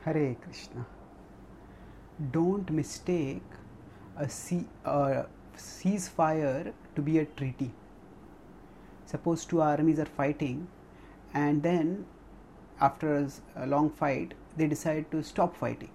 Hare Krishna. Don't mistake a ceasefire to be a treaty. Suppose two armies are fighting, and then after a long fight, they decide to stop fighting.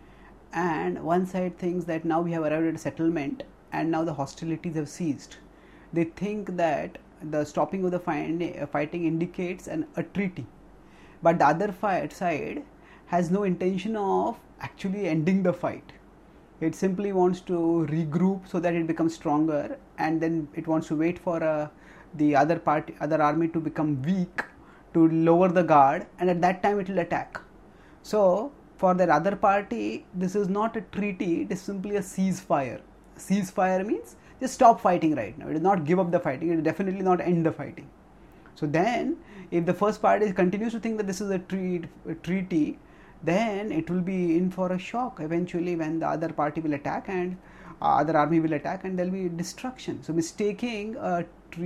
And one side thinks that now we have arrived at a settlement and now the hostilities have ceased. They think that the stopping of the fighting indicates a treaty. But the other side has no intention of actually ending the fight. It simply wants to regroup so that it becomes stronger, and then it wants to wait for the other army to become weak, to lower the guard, and at that time it will attack. So for the other party, this is not a treaty, it is simply a ceasefire. Ceasefire means just stop fighting right now. It is not give up the fighting, it will definitely not end the fighting. So then, if the first party continues to think that this is a treaty, then it will be in for a shock eventually when the other party will attack and other army will attack, and there will be destruction. So mistaking a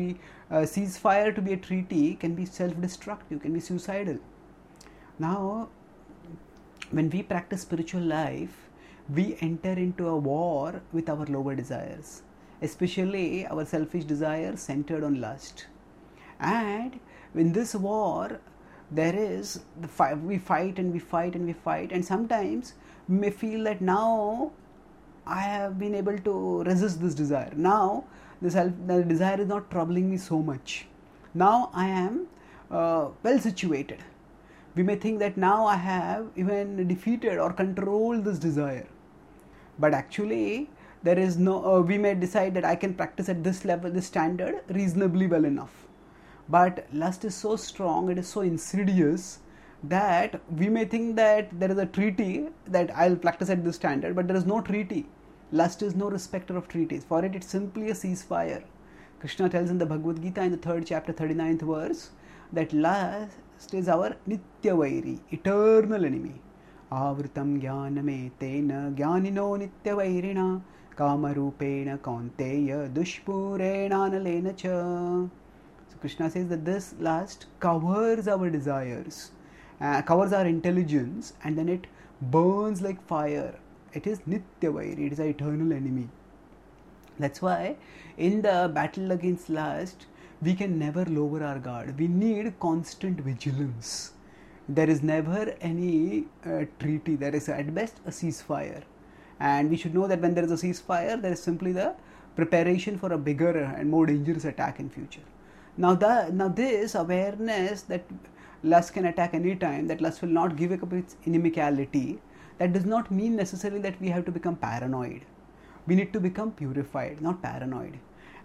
ceasefire to be a treaty can be self-destructive, can be suicidal. Now, when we practice spiritual life, we enter into a war with our lower desires, especially our selfish desires centered on lust. And in this war, there is we fight and we fight and we fight, and sometimes we may feel that now I have been able to resist this desire. Now the desire is not troubling me so much. Now I am well situated. We may think that now I have even defeated or controlled this desire. But actually, there is no. We may decide that I can practice at this level, this standard, reasonably well enough. But lust is so strong, it is so insidious that we may think that there is a treaty that I'll practice at this standard, but there is no treaty. Lust is no respecter of treaties. For it, it's simply a ceasefire. Krishna tells in the Bhagavad Gita in the 3rd chapter, 39th verse, that lust is our nitya vairi, eternal enemy. Avritam jnaname tena jnanino nitya vairina kamarupena kaunteya dushpurena analena cha. So Krishna says that this lust covers our desires, covers our intelligence, and then it burns like fire. It is nitya vairi, it is our eternal enemy. That's why in the battle against lust, we can never lower our guard. We need constant vigilance. There is never any treaty. There is at best a ceasefire. And we should know that when there is a ceasefire, there is simply the preparation for a bigger and more dangerous attack in future. Now this awareness that lust can attack any time, that lust will not give up its inimicality, that does not mean necessarily that we have to become paranoid. We need to become purified, not paranoid.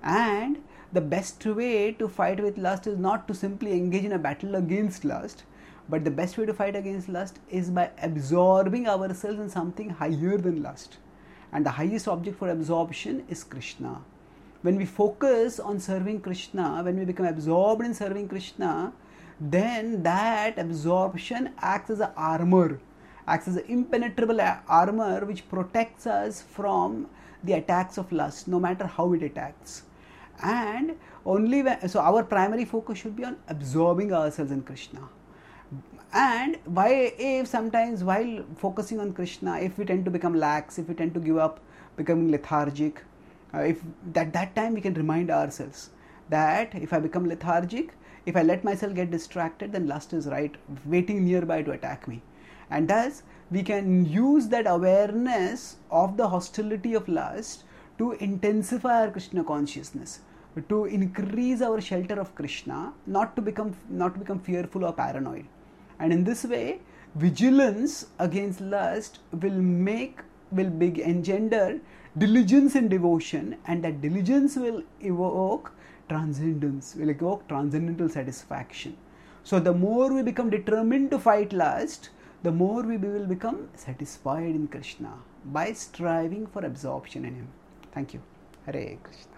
And the best way to fight with lust is not to simply engage in a battle against lust, but the best way to fight against lust is by absorbing ourselves in something higher than lust. And the highest object for absorption is Krishna. When we focus on serving Krishna, when we become absorbed in serving Krishna, then that absorption acts as an armor, acts as an impenetrable armor which protects us from the attacks of lust, no matter how it attacks. And so our primary focus should be on absorbing ourselves in Krishna. And if sometimes while focusing on Krishna, if we tend to become lax, if we tend to give up, becoming lethargic, if that time we can remind ourselves that if I become lethargic, if I let myself get distracted, then lust is right, waiting nearby to attack me. And thus, we can use that awareness of the hostility of lust to intensify our Krishna consciousness, to increase our shelter of Krishna, not to become fearful or paranoid. And in this way, vigilance against lust will engender diligence in devotion, and that diligence will evoke transcendence, will evoke transcendental satisfaction. So the more we become determined to fight lust, the more we will become satisfied in Krishna by striving for absorption in Him. Thank you. Hare Krishna.